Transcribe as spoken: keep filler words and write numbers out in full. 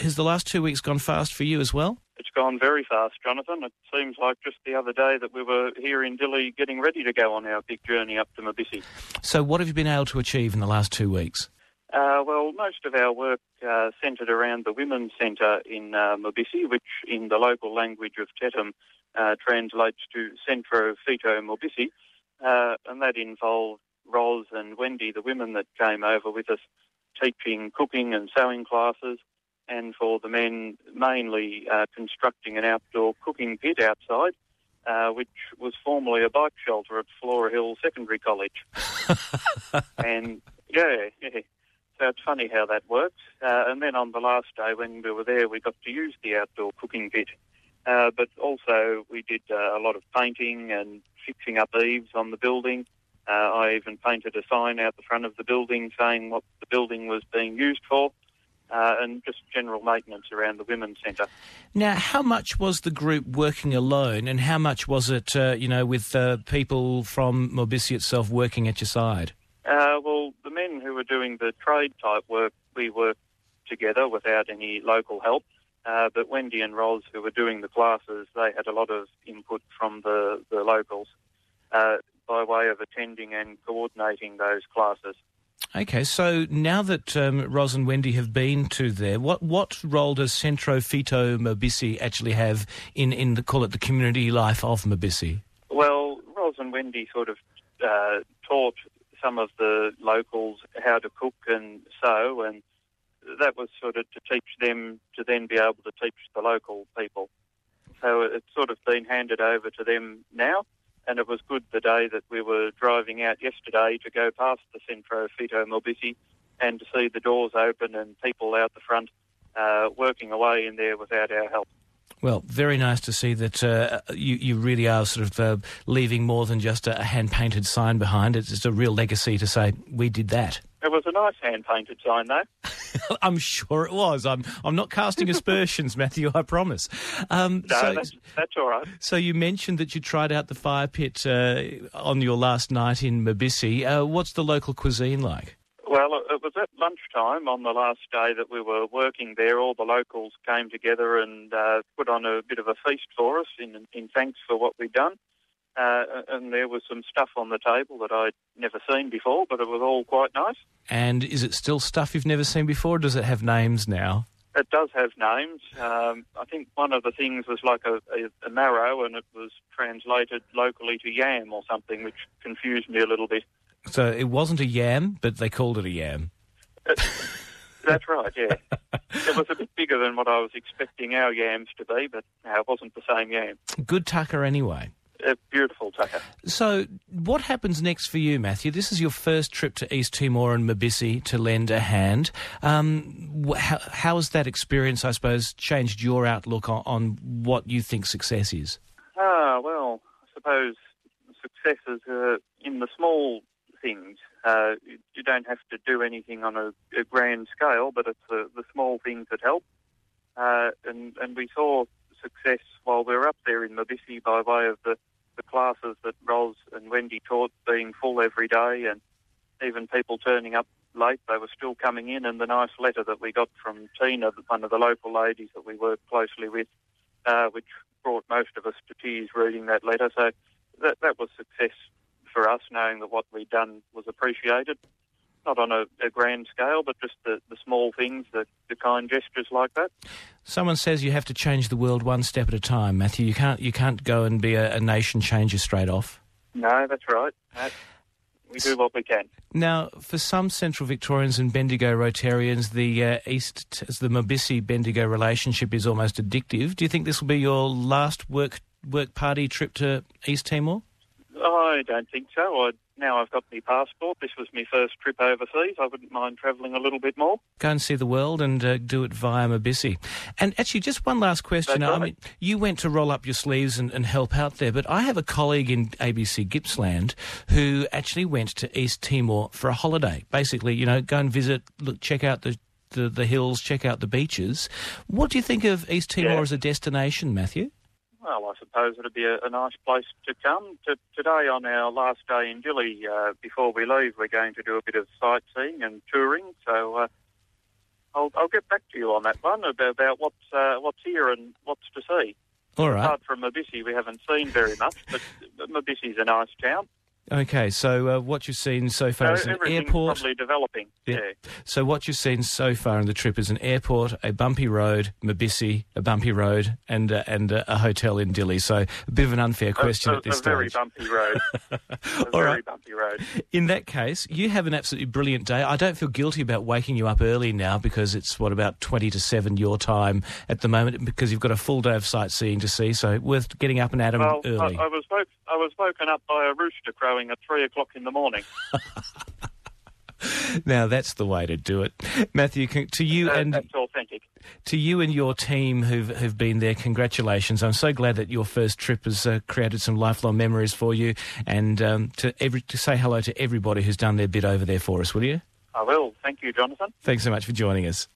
has the last two weeks gone fast for you as well? It's gone very fast, Jonathan. It seems like just the other day that we were here in Dili getting ready to go on our big journey up to Mabisi. So what have you been able to achieve in the last two weeks? Uh, well, most of our work uh, centred around the Women's Centre in uh, Mabisi, which in the local language of Tetum uh, translates to Centro Fito Mabisi, uh, and that involved Ros and Wendy, the women that came over with us, teaching cooking and sewing classes, and for the men mainly uh, constructing an outdoor cooking pit outside, uh, which was formerly a bike shelter at Flora Hill Secondary College. and, yeah, yeah, so it's funny how that works. Uh, and then on the last day when we were there, we got to use the outdoor cooking pit. Uh, but also we did uh, a lot of painting and fixing up eaves on the building. Uh, I even painted a sign out the front of the building saying what the building was being used for. Uh, and just general maintenance around the Women's Centre. Now, how much was the group working alone, and how much was it, uh, you know, with uh, people from Mabisi itself working at your side? Uh, well, the men who were doing the trade-type work, we worked together without any local help. Uh, but Wendy and Ros, who were doing the classes, they had a lot of input from the, the locals uh, by way of attending and coordinating those classes. Okay, so now that um, Ros and Wendy have been to there, what what role does Centro Fito Mabisi actually have in, in the, call it, the community life of Mabisi? Well, Ros and Wendy sort of uh, taught some of the locals how to cook and sew, and that was sort of to teach them to then be able to teach the local people. So it's sort of been handed over to them now. And it was good the day that we were driving out yesterday to go past the Centro Fito Mabisi and to see the doors open and people out the front uh, working away in there without our help. Well, very nice to see that uh, you, you really are sort of uh, leaving more than just a hand-painted sign behind. It's just a real legacy to say, we did that. It was a nice hand-painted sign, though. I'm sure it was. I'm I'm not casting aspersions, Matthew, I promise. Um, no, so, that's, that's all right. So you mentioned that you tried out the fire pit uh, on your last night in Mabisi. Uh, what's the local cuisine like? Well, it was at lunchtime on the last day that we were working there. All the locals came together and uh, put on a bit of a feast for us in, in thanks for what we'd done. Uh, and there was some stuff on the table that I'd never seen before, but it was all quite nice. And is it still stuff you've never seen before, or does it have names now? It does have names. Um, I think one of the things was like a, a, a marrow, and it was translated locally to yam or something, which confused me a little bit. So it wasn't a yam, but they called it a yam. It, that's right, yeah. It was a bit bigger than what I was expecting our yams to be, but no, it wasn't the same yam. Good tucker anyway. A beautiful tucker. So what happens next for you, Matthew? This is your first trip to East Timor and Mabisi to lend a hand. Um, how, how has that experience, I suppose, changed your outlook on, on what you think success is? Ah, well, I suppose success is uh, in the small things. Uh, you don't have to do anything on a, a grand scale, but it's the, the small things that help. Uh, and, and we saw success while we were up there in Mabisi by way of the, the classes that Ros and Wendy taught being full every day, and even people turning up late, they were still coming in, and the nice letter that we got from Tina, one of the local ladies that we work closely with, uh, which brought most of us to tears reading that letter. So that, that was success for us, knowing that what we'd done was appreciated. Not on a, a grand scale, but just the, the small things, the, the kind gestures like that. Someone says you have to change the world one step at a time, Matthew. You can't you can't go and be a, a nation changer straight off. No, that's right. No, we do what we can. Now, for some Central Victorians and Bendigo Rotarians, the uh, East, the Mabisi-Bendigo relationship is almost addictive. Do you think this will be your last work work party trip to East Timor? I don't think so. I, now I've got my passport. This was my first trip overseas. I wouldn't mind travelling a little bit more. Go and see the world and uh, do it via Mabisi. And actually, just one last question. That's I right. mean, you went to roll up your sleeves and, and help out there, but I have a colleague in A B C Gippsland who actually went to East Timor for a holiday. Basically, you know, go and visit, look, check out the, the, the hills, check out the beaches. What do you think of East Timor Yeah. as a destination, Matthew? Well, I suppose it'd be a, a nice place to come. To, today, on our last day in Dili, uh, before we leave, we're going to do a bit of sightseeing and touring. So uh, I'll, I'll get back to you on that one about, about what's uh, what's here and what's to see. All right. Apart from Mabisi, we haven't seen very much, but Mabisi's a nice town. Okay, so uh, what you've seen so far So is an everything's airport. probably developing. Yeah. Yeah. So what you've seen so far on the trip is an airport, a bumpy road, Mabisi, a bumpy road, and uh, and uh, a hotel in Dili. So a bit of an unfair question a, a, at this a very stage. bumpy road. a All very right. bumpy road. In that case, you have an absolutely brilliant day. I don't feel guilty about waking you up early now because it's, what, about twenty to seven your time at the moment because you've got a full day of sightseeing to see, so worth getting up and at 'em Well, I, early. I was woke, I was woken up by a rooster crowing at three o'clock in the morning. Now, that's the way to do it. Matthew, con- to you Uh, and... that's authentic. To you and your team who've, who've been there, congratulations. I'm so glad that your first trip has uh, created some lifelong memories for you. And um, to every to say hello to everybody who's done their bit over there for us, will you? I will. Thank you, Jonathan. Thanks so much for joining us.